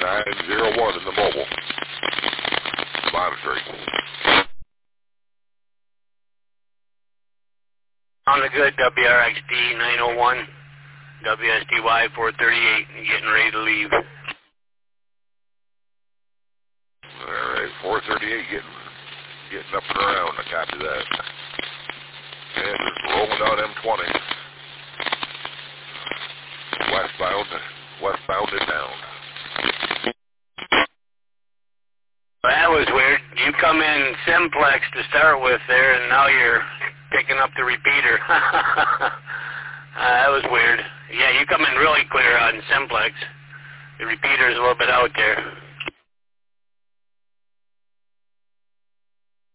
901 in the mobile. Monitoring. On the good, WRXD 901, WSDY 438, getting ready to leave. All right, 438 getting up and around. I copy that. And just rolling down M20. Westbound and down. That was weird. You come in simplex to start with there, and now you're picking up the repeater. That was weird. Yeah, you come in really clear on simplex. The repeater's a little bit out there.